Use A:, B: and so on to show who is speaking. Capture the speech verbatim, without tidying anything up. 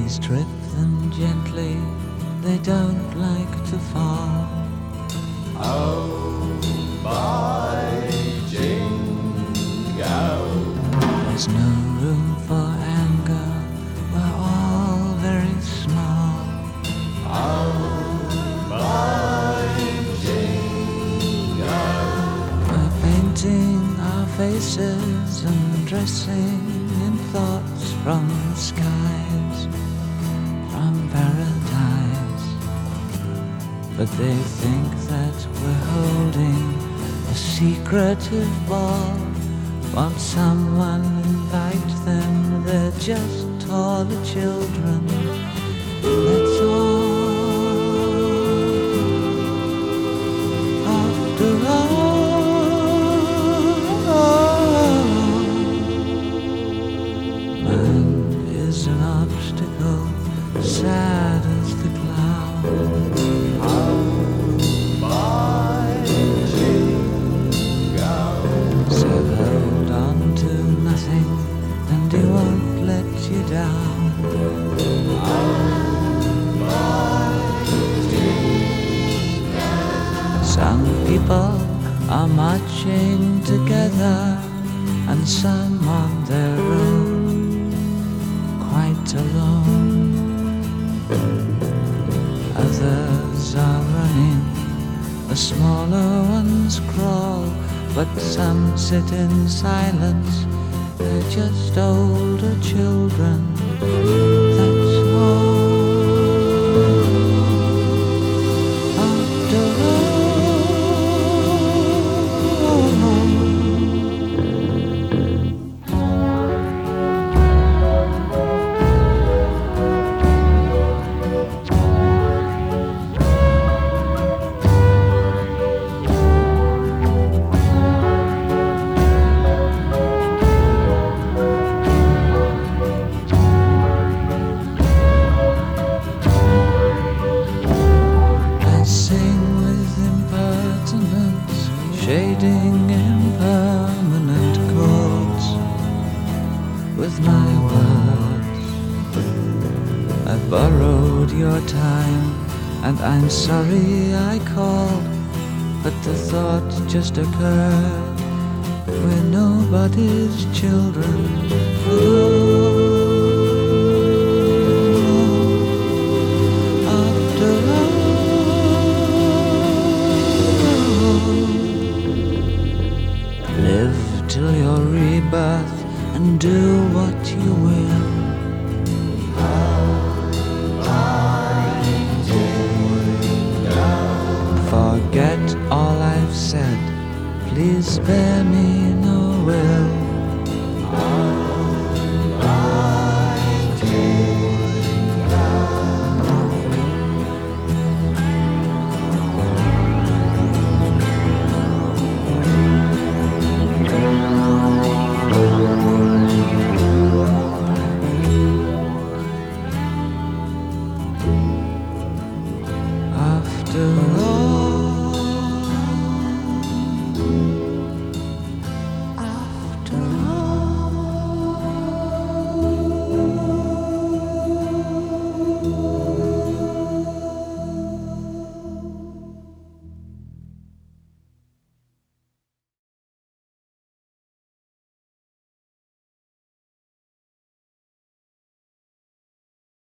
A: Please trip them gently, they don't like to fall.
B: Oh, my jingle.
A: There's no room for anger, we're all very small.
B: Oh, my jingle.
A: We're painting our faces and dressing in thoughts from the skies, from paradise. But they think that we're holding a secretive ball. Won't someone invite them? They're just taller children, that's all. After all, man is an obstacle, sad as the cloud. So hold on to nothing, and he won't let you down. Some people are marching together, and some on their own, quite alone. Others are running, the smaller ones crawl, but some sit in silence, they're just older children, that's all. After shading impermanent chords with my words. I've borrowed your time, and I'm sorry I called, but the thought just occurred, we're nobody's children at all.